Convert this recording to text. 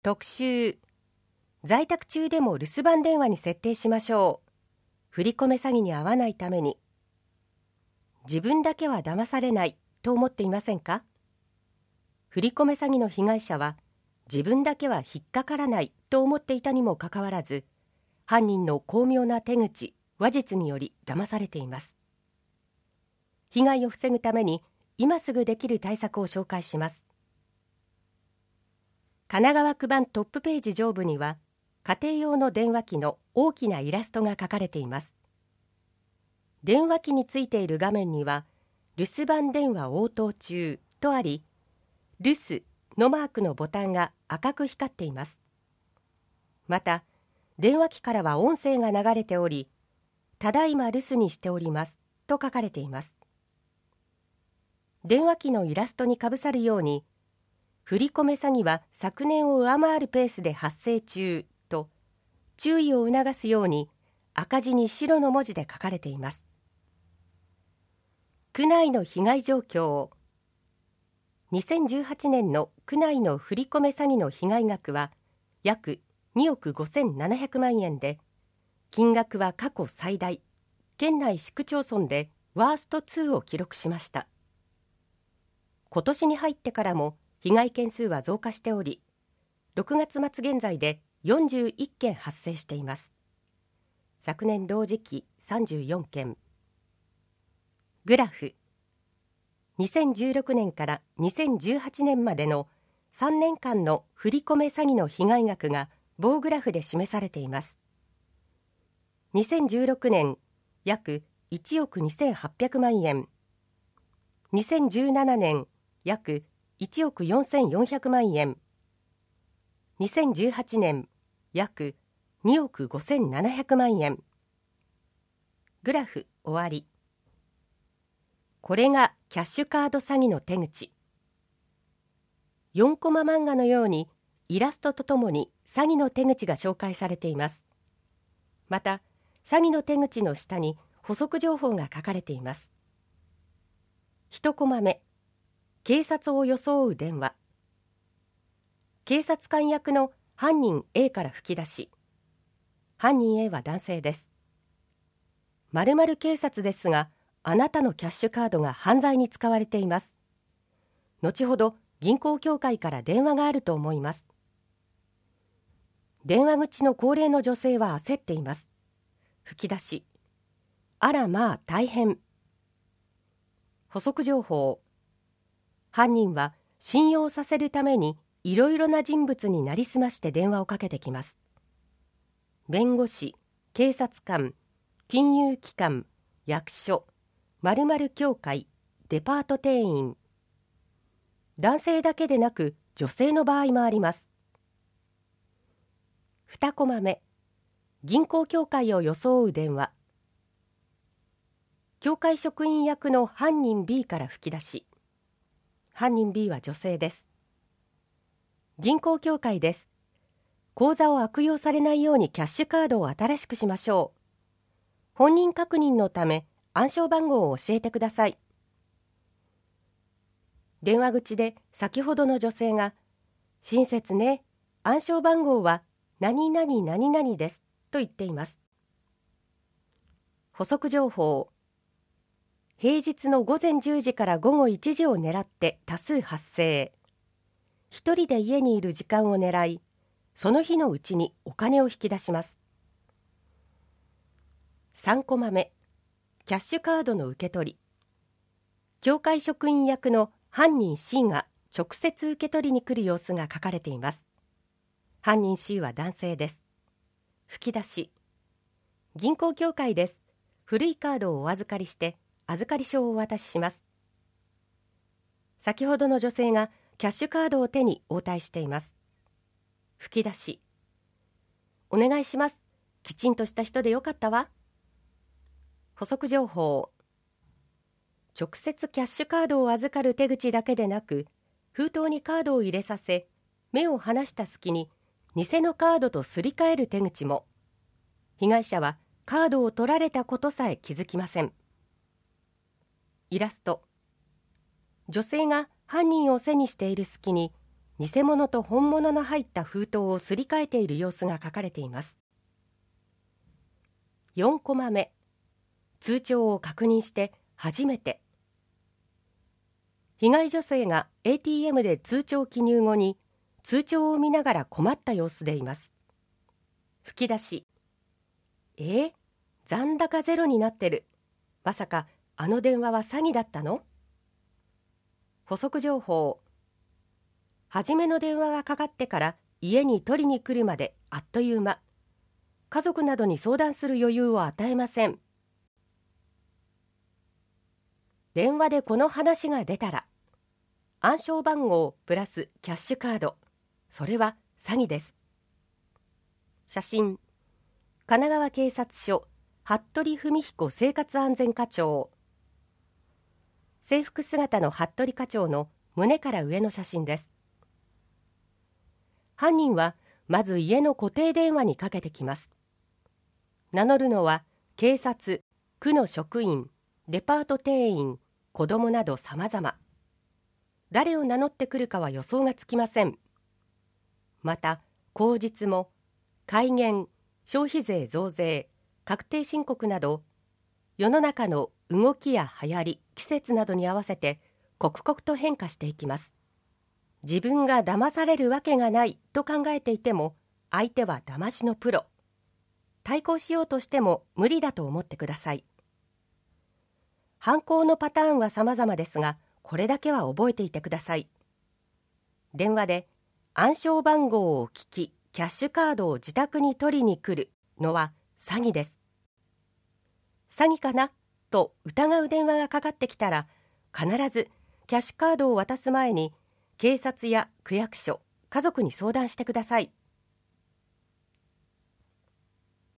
特集、在宅中でも留守番電話に設定しましょう。振り込め詐欺に遭わないために。自分だけは騙されないと思っていませんか？振り込め詐欺の被害者は自分だけは引っかからないと思っていたにもかかわらず、犯人の巧妙な手口、話術により騙されています。被害を防ぐために今すぐできる対策を紹介します。神奈川区版トップページ上部には、家庭用の電話機の大きなイラストが書かれています。電話機についている画面には、留守番電話応答中とあり、留守のマークのボタンが赤く光っています。また、電話機からは音声が流れており、ただいま留守にしておりますと書かれています。電話機のイラストにかぶさるように、振り込め詐欺は昨年を上回るペースで発生中と注意を促すように赤字に白の文字で書かれています。区内の被害状況。2018年の区内の振り込め詐欺の被害額は約2億5700万円で、金額は過去最大、県内市区町村でワースト2を記録しました。今年に入ってからも被害件数は増加しており、6月末現在で41件発生しています。昨年同時期34件。グラフ。2016年から2018年までの3年間の振り込め詐欺の被害額が棒グラフで示されています。2016年約1億2800万円。2017年約1億4400万円。2018年約2億5700万円。グラフ終わり。これがキャッシュカード詐欺の手口。4コマ漫画のようにイラストとともに詐欺の手口が紹介されています。また、詐欺の手口の下に補足情報が書かれています。1コマ目、警察を装う電話。警察官役の犯人 A から吹き出し。犯人 A は男性です。〇〇警察ですが、あなたのキャッシュカードが犯罪に使われています。後ほど銀行協会から電話があると思います。電話口の高齢の女性は焦っています。吹き出し。あらまあ大変。補足情報。犯人は信用させるためにいろいろな人物になりすまして電話をかけてきます。弁護士、警察官、金融機関、役所、〇〇協会、デパート店員。男性だけでなく女性の場合もあります。2コマ目、銀行協会を装う電話。協会職員役の犯人 B から吹き出し。犯人 B は女性です。銀行協会です。口座を悪用されないようにキャッシュカードを新しくしましょう。本人確認のため暗証番号を教えてください。電話口で先ほどの女性が、親切ね、暗証番号は何々何々ですと言っています。補足情報。平日の午前10時から午後1時を狙って多数発生。一人で家にいる時間を狙い、その日のうちにお金を引き出します。3コマ目、キャッシュカードの受け取り。協会職員役の犯人 C が直接受け取りに来る様子が書かれています。犯人 C は男性です。吹き出し。銀行協会です。古いカードをお預かりして預かり証をお渡しします。先ほどの女性がキャッシュカードを手に応対しています。吹き出し。お願いします。きちんとした人でよかったわ。補足情報。直接キャッシュカードを預かる手口だけでなく、封筒にカードを入れさせ、目を離した隙に偽のカードとすり替える手口も。被害者はカードを取られたことさえ気づきません。イラスト。女性が犯人を背にしている隙に偽物と本物の入った封筒をすり替えている様子が書かれています。4コマ目、通帳を確認して初めて。被害女性が ATM で通帳記入後に通帳を見ながら困った様子でいます。吹き出し、残高ゼロになってる。まさかあの電話は詐欺だったの？補足情報、初めの電話がかかってから家に取りに来るまであっという間。家族などに相談する余裕を与えません。電話でこの話が出たら、暗証番号プラスキャッシュカード、それは詐欺です。写真、神奈川警察署服部文彦生活安全課長。制服姿の服部課長の胸から上の写真です。犯人はまず家の固定電話にかけてきます。名乗るのは警察、区の職員、デパート店員、子供など様々。誰を名乗ってくるかは予想がつきません。また口実も改元、消費税増税、確定申告など世の中の動きや流行り、季節などに合わせて刻々と変化していきます。自分が騙されるわけがないと考えていても、相手は騙しのプロ。対抗しようとしても無理だと思ってください。犯行のパターンは様々ですが、これだけは覚えていてください。電話で暗証番号を聞き、キャッシュカードを自宅に取りに来るのは詐欺です。詐欺かなと疑う電話がかかってきたら、必ずキャッシュカードを渡す前に警察や区役所、家族に相談してください。